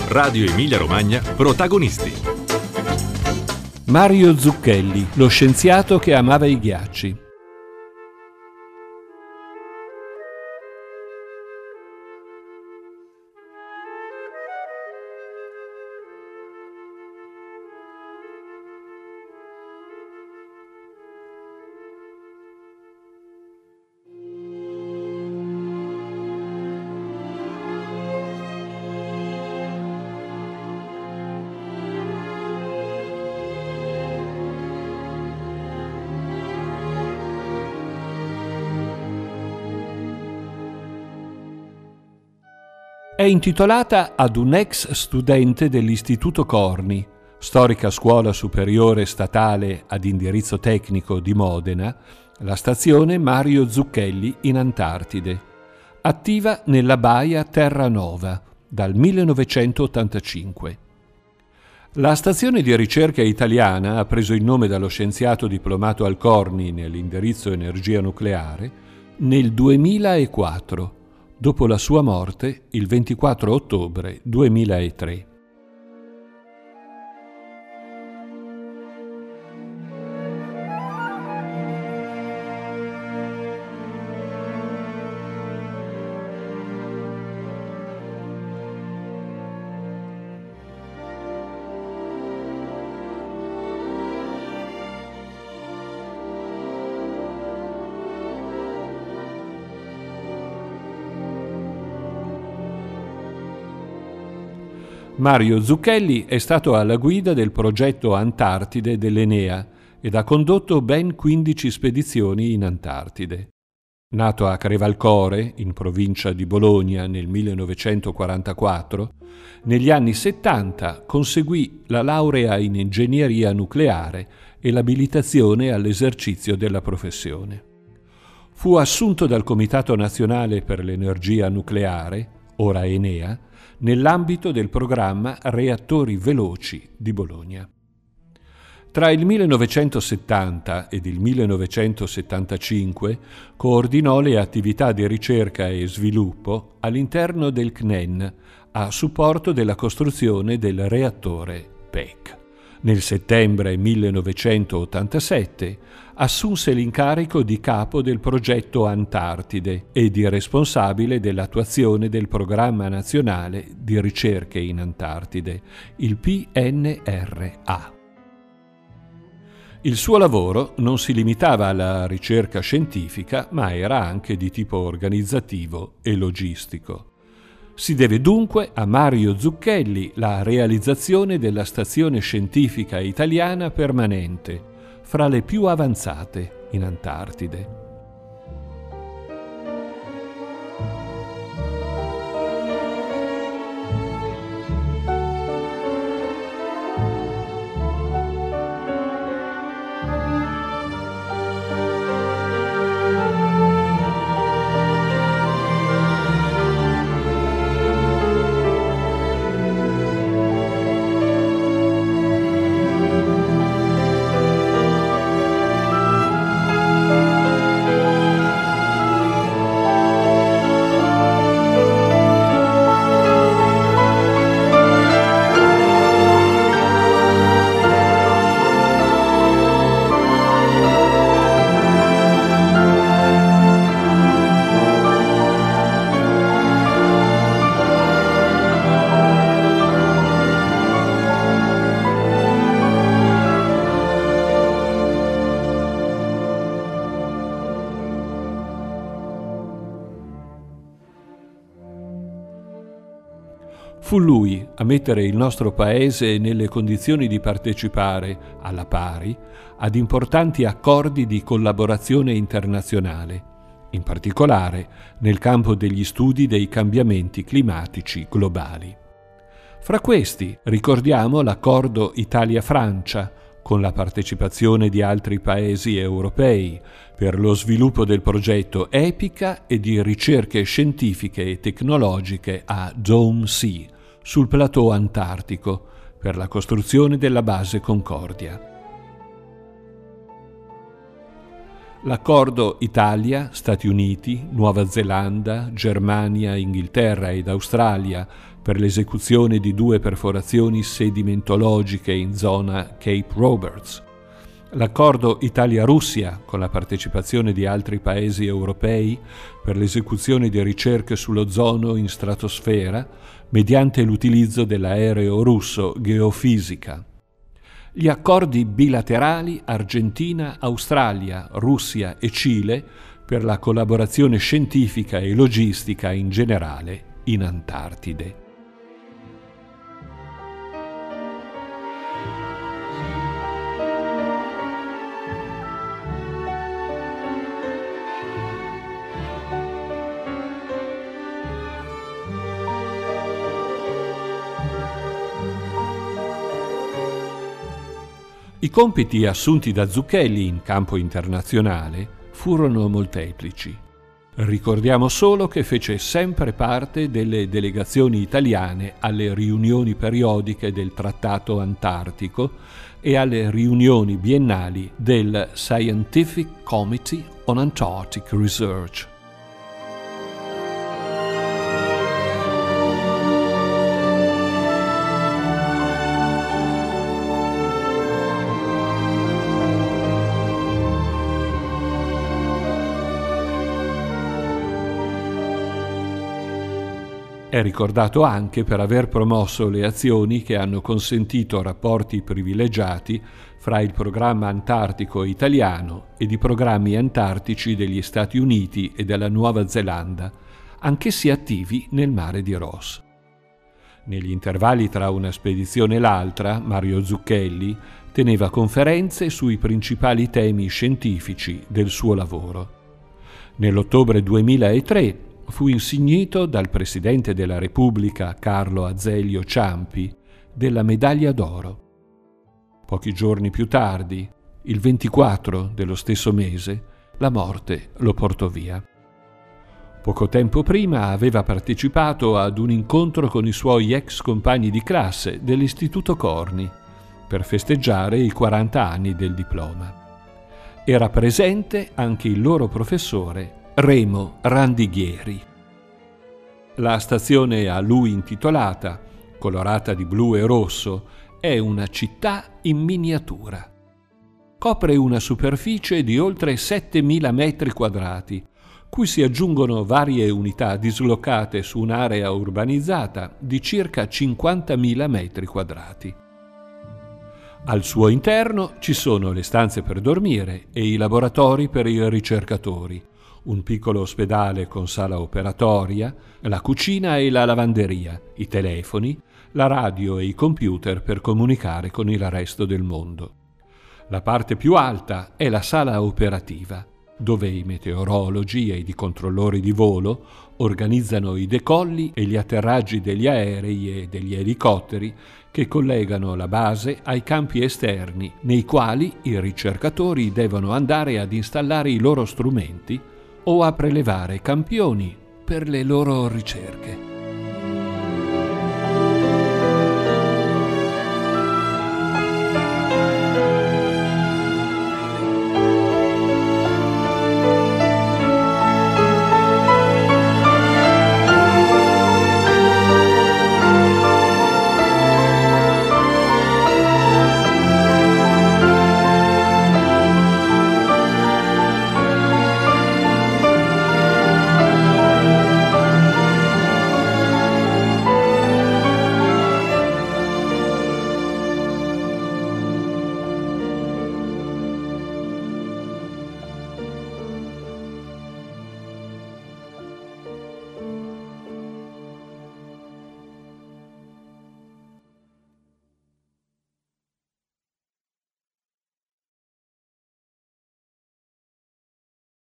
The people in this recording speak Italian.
Radio Emilia Romagna, protagonisti. Mario Zucchelli, lo scienziato che amava i ghiacci. È intitolata ad un ex studente dell'Istituto Corni, storica scuola superiore statale ad indirizzo tecnico di Modena, la stazione Mario Zucchelli in Antartide, attiva nella baia Terranova dal 1985. La stazione di ricerca italiana ha preso il nome dallo scienziato diplomato al Corni nell'indirizzo energia nucleare nel 2004, dopo la sua morte il 24 ottobre 2003. Mario Zucchelli è stato alla guida del progetto Antartide dell'Enea ed ha condotto ben 15 spedizioni in Antartide. Nato a Crevalcore, in provincia di Bologna, nel 1944, negli anni 70 conseguì la laurea in ingegneria nucleare e l'abilitazione all'esercizio della professione. Fu assunto dal Comitato Nazionale per l'Energia Nucleare, ora Enea, nell'ambito del programma Reattori Veloci di Bologna. Tra il 1970 ed il 1975 coordinò le attività di ricerca e sviluppo all'interno del CNEN a supporto della costruzione del reattore PEC. Nel settembre 1987 assunse l'incarico di capo del progetto Antartide e di responsabile dell'attuazione del Programma Nazionale di Ricerche in Antartide, il PNRA. Il suo lavoro non si limitava alla ricerca scientifica, ma era anche di tipo organizzativo e logistico. Si deve dunque a Mario Zucchelli la realizzazione della stazione scientifica italiana permanente, fra le più avanzate in Antartide. Fu lui a mettere il nostro paese nelle condizioni di partecipare, alla pari, ad importanti accordi di collaborazione internazionale, in particolare nel campo degli studi dei cambiamenti climatici globali. Fra questi ricordiamo l'accordo Italia-Francia, con la partecipazione di altri paesi europei, per lo sviluppo del progetto EPICA e di ricerche scientifiche e tecnologiche a Dome Sea, sul plateau antartico, per la costruzione della base Concordia. L'accordo Italia, Stati Uniti, Nuova Zelanda, Germania, Inghilterra ed Australia per l'esecuzione di 2 perforazioni sedimentologiche in zona Cape Roberts. L'accordo Italia-Russia, con la partecipazione di altri paesi europei, per l'esecuzione di ricerche sull'ozono in stratosfera mediante l'utilizzo dell'aereo russo Geofisica. Gli accordi bilaterali Argentina, Australia, Russia e Cile per la collaborazione scientifica e logistica in generale in Antartide. I compiti assunti da Zucchelli in campo internazionale furono molteplici. Ricordiamo solo che fece sempre parte delle delegazioni italiane alle riunioni periodiche del Trattato Antartico e alle riunioni biennali del Scientific Committee on Antarctic Research. È ricordato anche per aver promosso le azioni che hanno consentito rapporti privilegiati fra il programma antartico italiano ed i programmi antartici degli Stati Uniti e della Nuova Zelanda, anch'essi attivi nel mare di Ross. Negli intervalli tra una spedizione e l'altra, Mario Zucchelli teneva conferenze sui principali temi scientifici del suo lavoro. Nell'ottobre 2003 fu insignito dal Presidente della Repubblica Carlo Azeglio Ciampi della Medaglia d'Oro. Pochi giorni più tardi, il 24 dello stesso mese, la morte lo portò via. Poco tempo prima aveva partecipato ad un incontro con i suoi ex compagni di classe dell'Istituto Corni per festeggiare i 40 anni del diploma. Era presente anche il loro professore Remo Randighieri. La stazione a lui intitolata, colorata di blu e rosso, è una città in miniatura. Copre una superficie di oltre 7.000 metri quadrati, cui si aggiungono varie unità dislocate su un'area urbanizzata di circa 50.000 metri quadrati. Al suo interno ci sono le stanze per dormire e i laboratori per i ricercatori, un piccolo ospedale con sala operatoria, la cucina e la lavanderia, i telefoni, la radio e i computer per comunicare con il resto del mondo. La parte più alta è la sala operativa, dove i meteorologi e i controllori di volo organizzano i decolli e gli atterraggi degli aerei e degli elicotteri che collegano la base ai campi esterni nei quali i ricercatori devono andare ad installare i loro strumenti o a prelevare campioni per le loro ricerche.